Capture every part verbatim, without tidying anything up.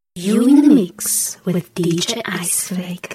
You in the mix with D J Iceflake.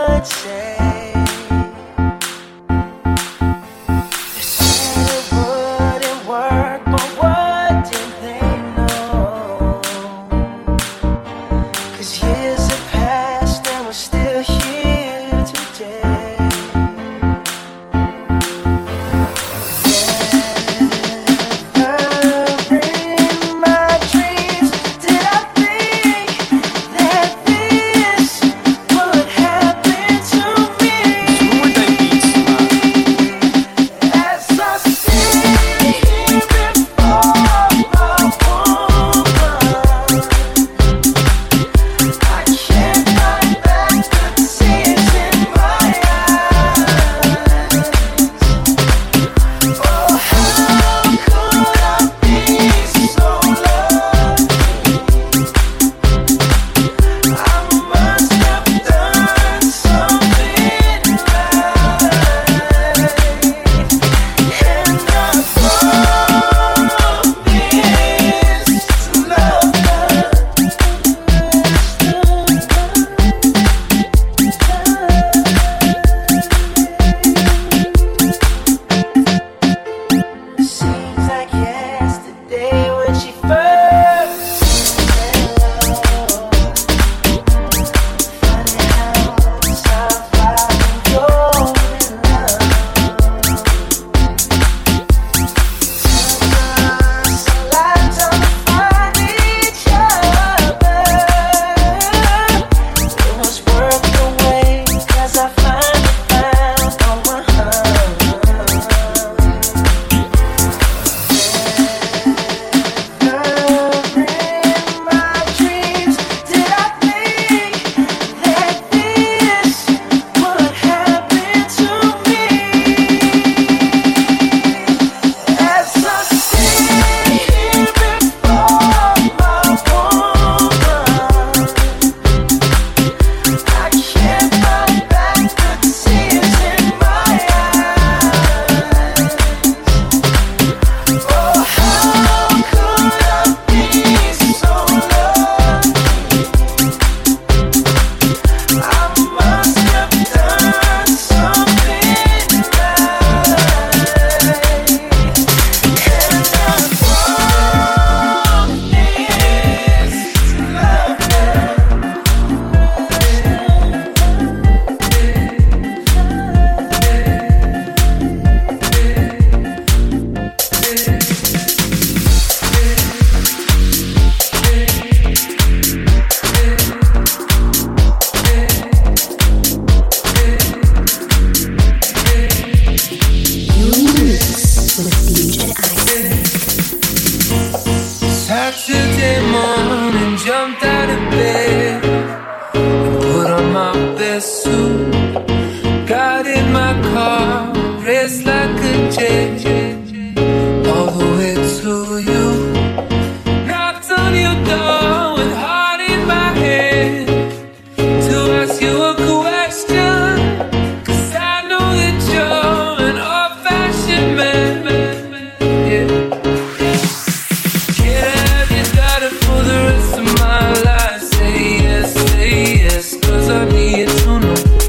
For the rest of my life, say yes, say yes, 'cause I need to know.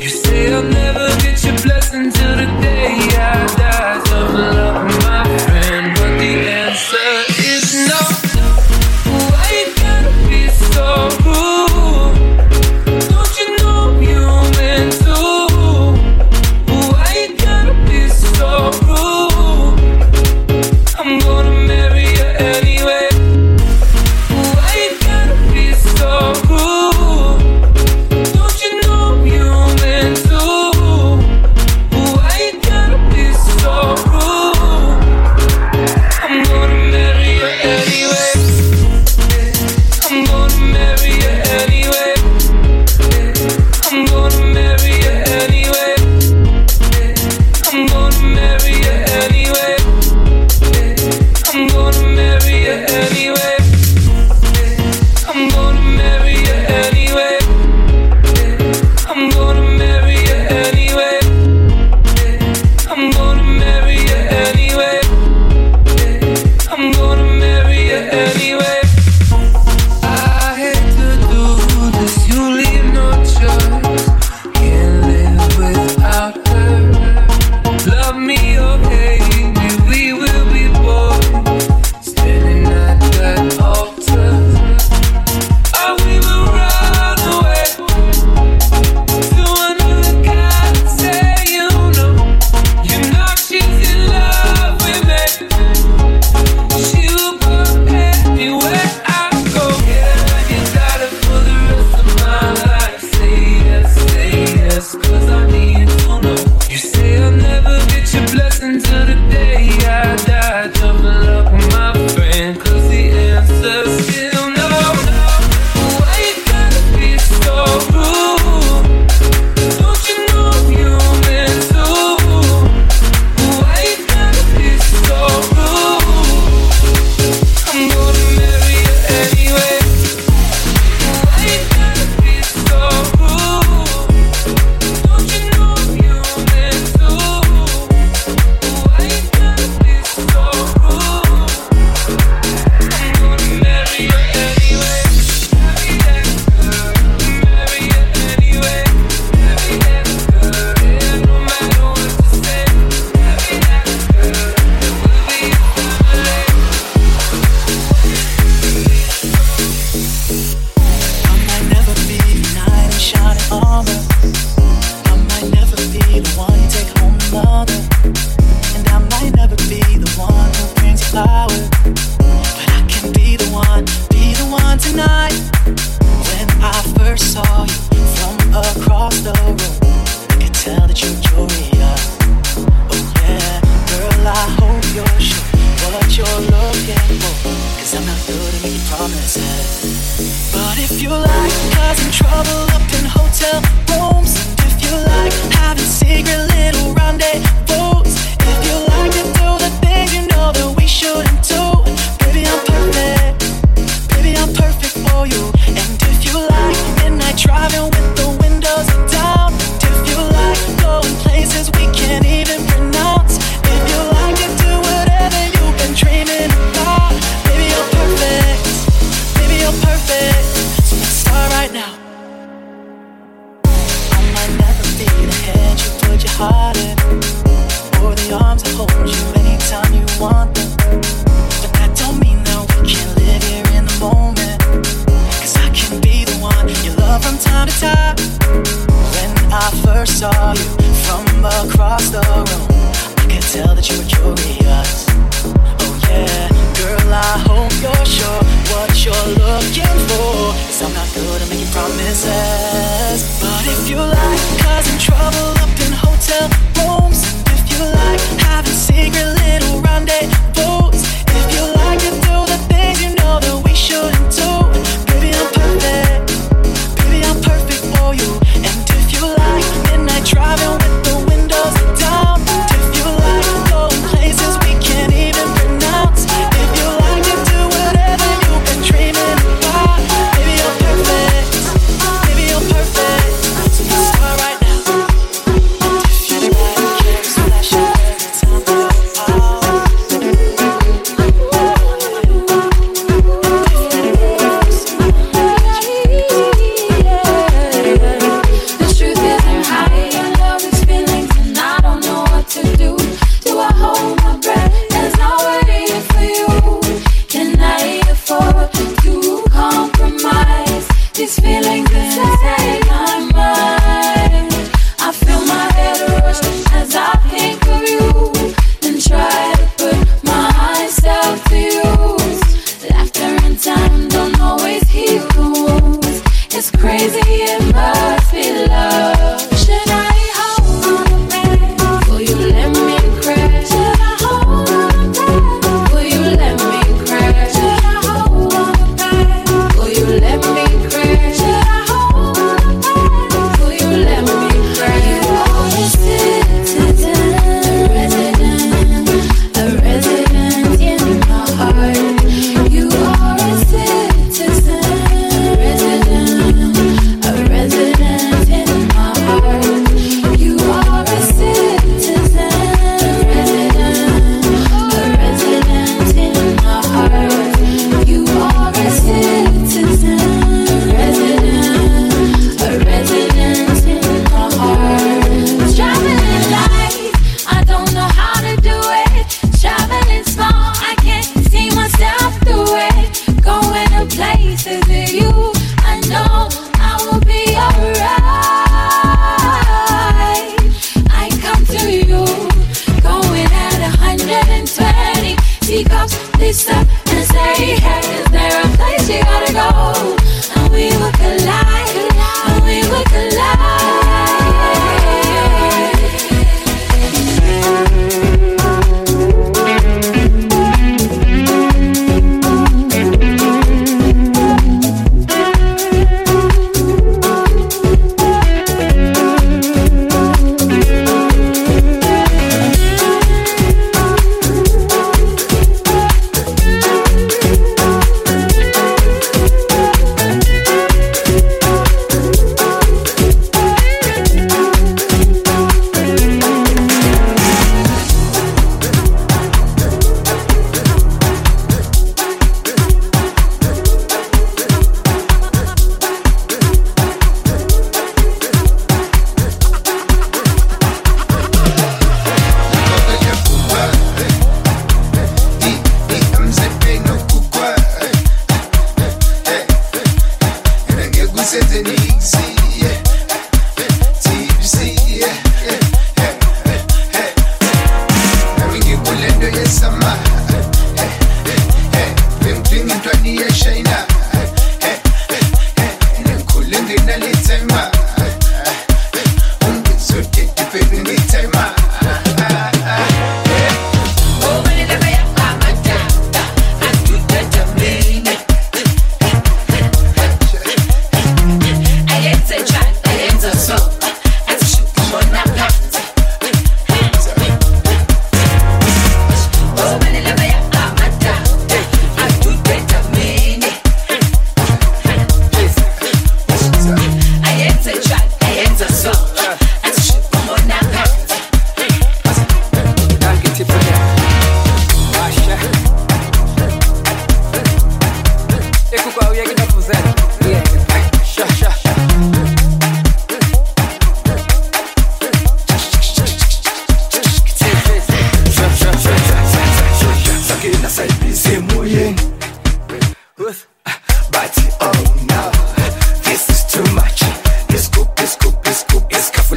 hiding, or the arms that hold you anytime you want them. But that don't mean that we can't live here in the moment. Cause I can be the one you love from time to time. When I first saw you from across the room, I could tell that you were curious. Oh yeah, girl, I hope you're sure what you're looking for. Cause I'm not good at making promises. But if you like causing trouble up in hotel rooms, and if you like having secret little rendezvous, if you like to do the things you know that we shouldn't do, baby, I'm perfect. Baby, I'm perfect for you. And if you like midnight driving with the windows down, and if you like going places we can't even pronounce, if you like to do whatever you've been dreaming about, baby, I'm perfect. Baby, I'm perfect. So let's start right now.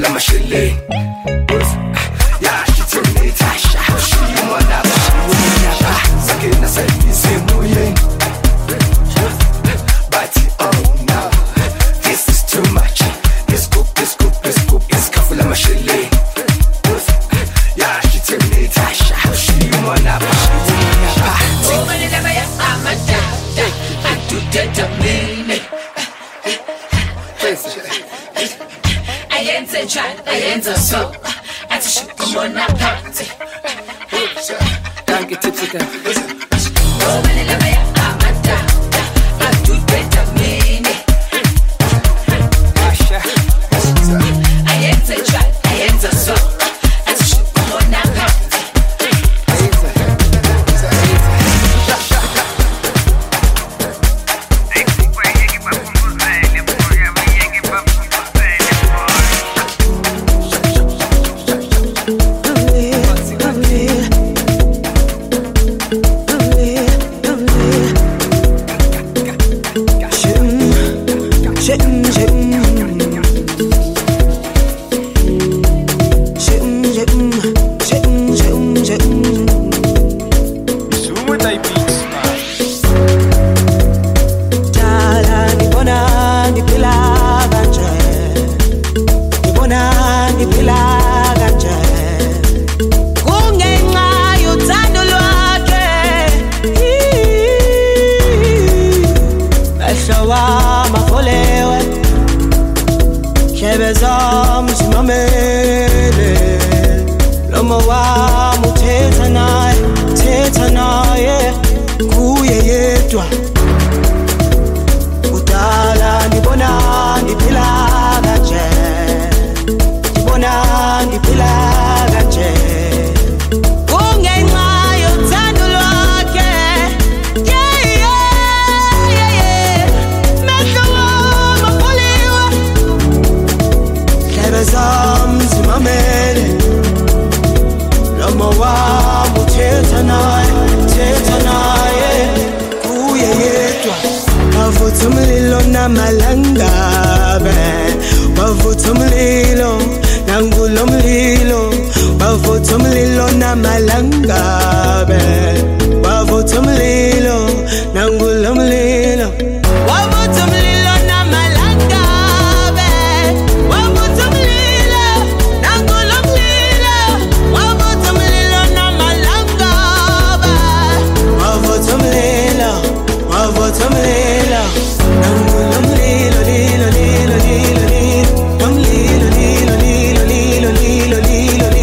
iskafula mashileni. Yeah, she tell me Tasha, she wanna ba, wanna sakina sayisimu yen. But oh no, this is too much. This scoop, this scoop, this scoop, iskafula mashileni. Yeah, she tell me Tasha, she wanna ba, wanna ba. Woman in my ass, I'm a doctor. I do that to me. I ain't a child, I ain't a soul. I just shoot them on that party. Can't get tipsy then. Woman in my ass, I'm a doctor. I do that to me. I ain't a child, I ain't a soul. I just shoot them on that party.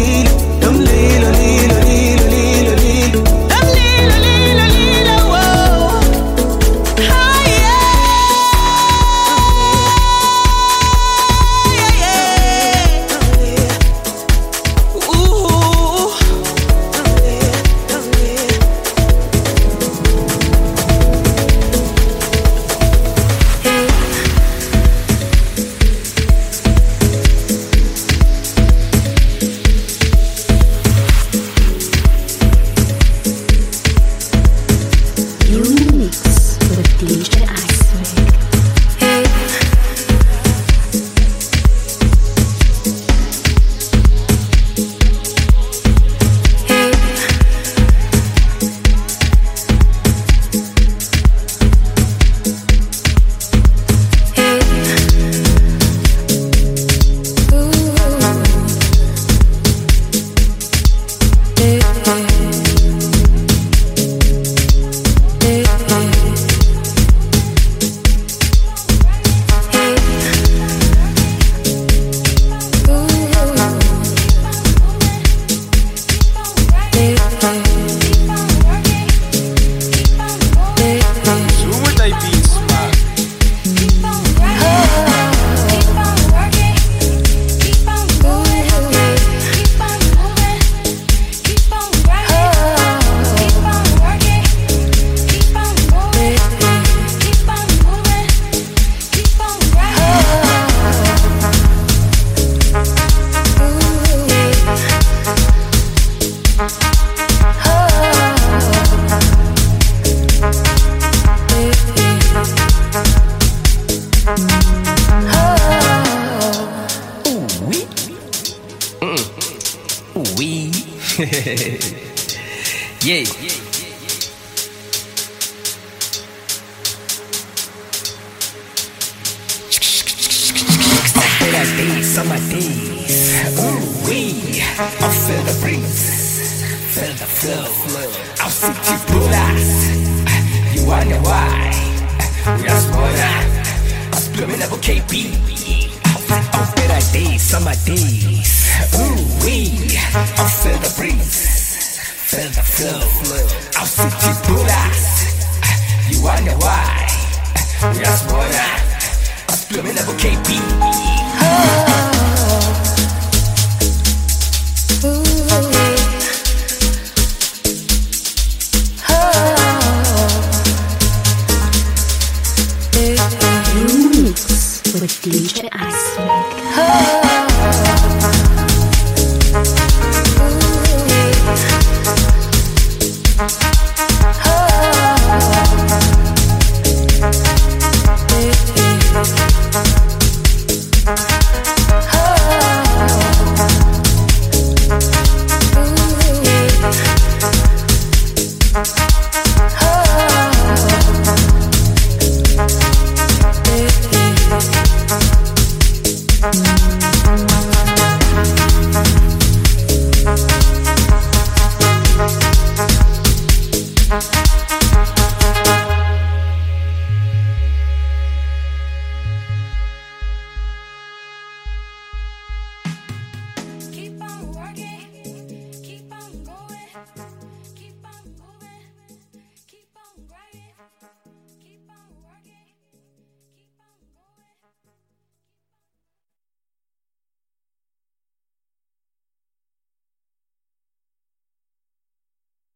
Whoa. Yeah. Better days, summer days. Ooh wee, I feel the breeze, feel the flow. I'll see you pulas. You wonder why? We are smaller. I'm blooming up K B. Oh, better days, summer days. Ooh wee, I feel the breeze, feel the flow. I'll see you pulas. You wonder why? We are smaller. I'm blooming up K B. Oh.